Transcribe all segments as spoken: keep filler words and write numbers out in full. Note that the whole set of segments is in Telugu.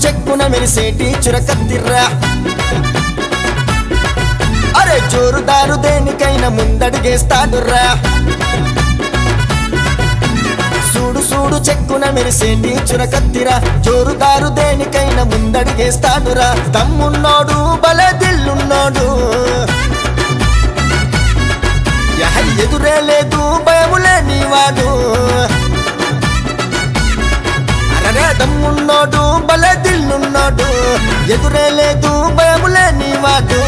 చెక్కున మెరిసేటి చురకత్తిర్రా అరే జోరుదారు దేనికైనా ముందడుగేస్తాడురా సూడు సూడు చెక్కున మెరిసేటి చురకత్తిరా జోరుదారు దేనికైనా ముందడుగేస్తాడురా తమ్మున్నోడు బలే దిల్లున్నోడు యహ ఎదురే లేదు భయములే నీవాడు అరే తమ్మున్నోడు బలే దిల్లున్నోడు ఎదురే లేదు భయములే నీవాడు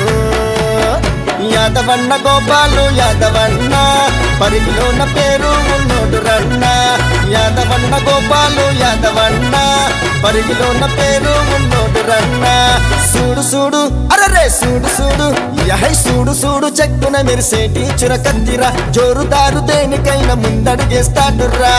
యాదవన్న గోపాలు యాదవన్న పరిగిలోన పేరు ఉన్నోడు రన్న యాదవన్న గోపాలు యాదవన్న పరిగిలోన పేరు ఉన్నోడు రన్న సూడు సూడు అరరే సూడు సూడు యహై సూడు సూడు చెక్కున మెరిసేటి చురకత్తిరా జోరుదారు దేనికైనా ముందడుగేస్తాడురా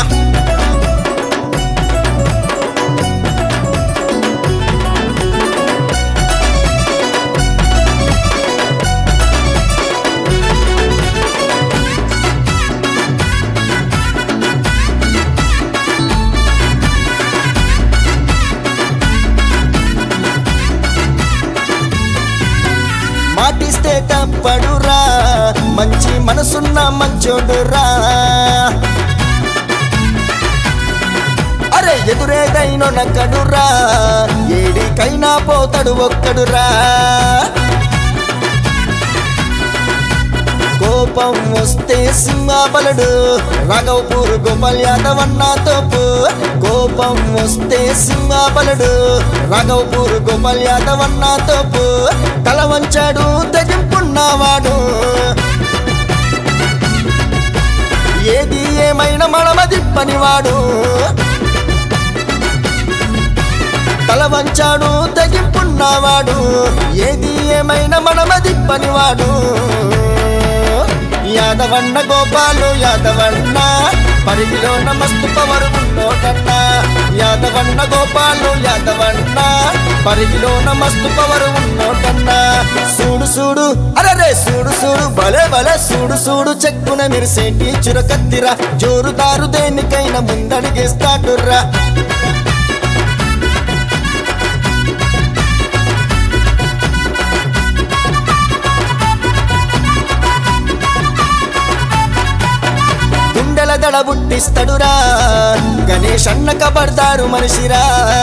మాటిస్తే తప్పడురా మంచి మనసున్న మంచోడురా అరే ఎదురేదైనో నక్కడురా ఏడికైనా పోతాడు ఒక్కడురా కోపం వస్తే సింహాబలుడు రాఘవపూర్ గోపాల్ యాదవ్ అన్న తోపు కోపం వస్తే సింహాబలుడు రాఘవపూర్ గోపాల్ యాదవ్ అన్న తోపు తల వంచాడు తెగింపున్నవాడు ఏది ఏమైనా మడమదిప్పనివాడు తల వంచాడు తెగింపున్నవాడు ఏది ఏమైనా మడమదిప్పనివాడు యాదవన్న గోపాలు యాదవన్న పరిగిలోన మస్తు పవరు ఉన్నోటన్న యాదవన్న గోపాలు యాదవన్న పరిగిలోన మస్తు పవరు ఉన్నోటన్న సూడు సూడు అరరే సూడు సూడు భలే భలే సూడు సూడు చెక్కున మెరిసేటి చురకత్తిరా జోరుదారు దేనికైనా ముందడుగేస్తాడురా దడ బుట్టిస్తాడురా గణేష్ అన్న కబర్దారు మనిషిరా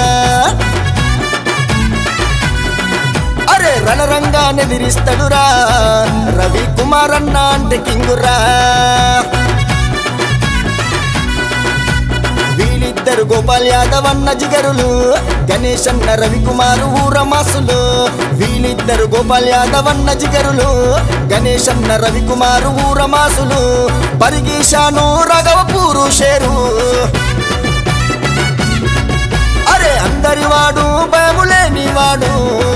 అరే రణరంగా నెదిరిస్తాడురా రవి కుమార్ అన్న అంటే కింగురా వీళ్ళిద్దరు గోపాల్ యాదవ్ అన్న జిగరులు గణేష్ అన్న రవికుమార్ ఊరమాసులు వీళ్ళిద్దరు గోపాల్ యాదవ్ అన్న జిగరులు గణేష్ అన్న రవికుమార్ ఊరమాసులు పరిగీషాను రాఘవపూరు షేరు అరే అందరి వాడు భయములేని వాడు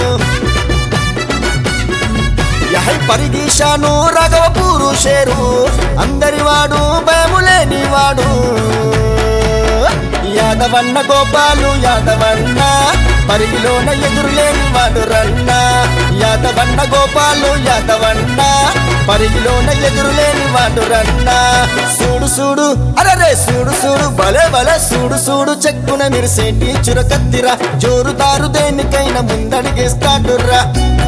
యహై పరిగీషాను రాఘవపూరు షేరు అందరి వాడు భయములేని వాడు యాదవన్న గోపాలు యాదవన్న పరిగిలోన ఎదురులేని వాడు రన్న యాదవన్న గోపాలు యాదవన్న పరిగిలోన ఎదురులేని వాడు రన్న సూడు సూడు అరరే సూడు సూడు భలే భలే సూడు సూడు చెక్కున మెరిసేటి చురకత్తిరా జోరుదారు దేనికైనా ముందడుగేస్తాడురా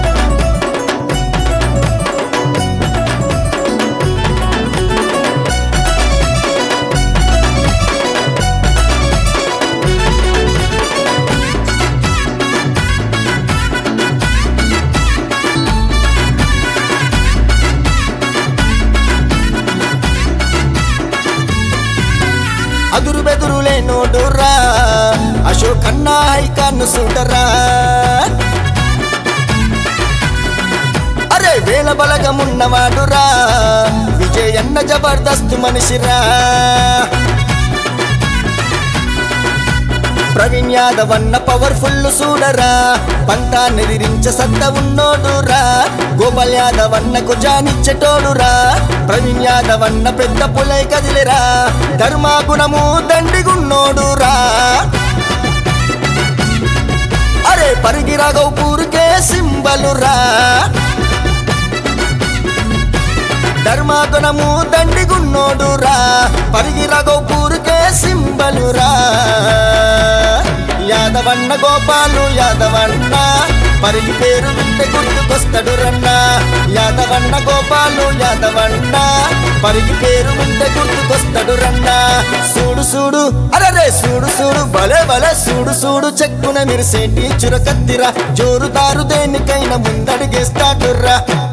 అదురు బెదురులే నోడురా అశోక్ అన్న హైకాన్ను సూటరా అరే వేల బలగమున్నవాడురా విజయ్ అన్న జబర్దస్త్ మనిషిరా ప్రవీణ్ యాదవ్ అన్న పవర్ఫుల్ సూడరా పంతా నెదిరించ సత్త ఉన్నోడురా గోపాల్ యాదవ్ అన్నకు జానిచ్చేటోడురా ప్రవీణ్ యాదవ్ అన్న పెద్ద పులై కదిలిరా ధర్మాగుణము దండిగున్నోడురా అరే పరిగి రాఘవపూర్కే సింబలురా ధర్మాగుణము దండిగున్నోడురా పరిగి రాఘవపూర్కే సింబలురా యాదవన్న గోపాలు యాదవన్న పరిగి పేరు వింటే గుర్తుకొస్తాడు రన్న యాదవన్న గోపాలు యాదవన్న పరిగి పేరు వింటే గుర్తుకొస్తాడు రన్న సూడు సూడు అరే సూడు సూడు భలే భలే సూడు సూడు చెక్కున మిరిసేటి చురకత్తిరా జోరుదారు దేనికైనా ముందడిగేస్తాడుర్రా